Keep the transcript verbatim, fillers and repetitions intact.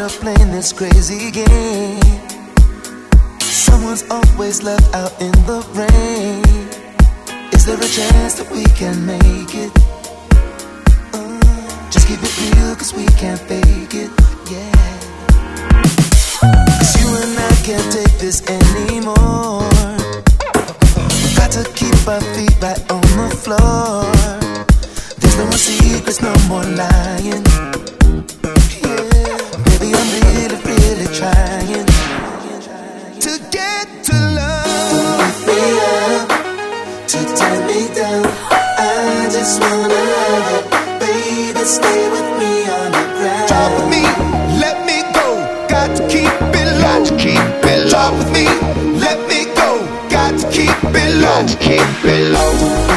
of playing this crazy game. Someone's always left out in the rain. Is there a chance that we can make it? Uh, just keep it real, cause we can't fake it, yeah. Cause you and I can't take this anymore. Got to keep our feet right on the floor. There's no more secrets, no more lying. Yeah, baby, I'm really, really trying to get to love. Wake me up, to tie me down. I just wanna love it. Baby, stay with me on the ground. Talk with me, let me go. Got to keep it low. Got to keep it low. Talk with me, let me go. Got to keep it low. Got to keep it low.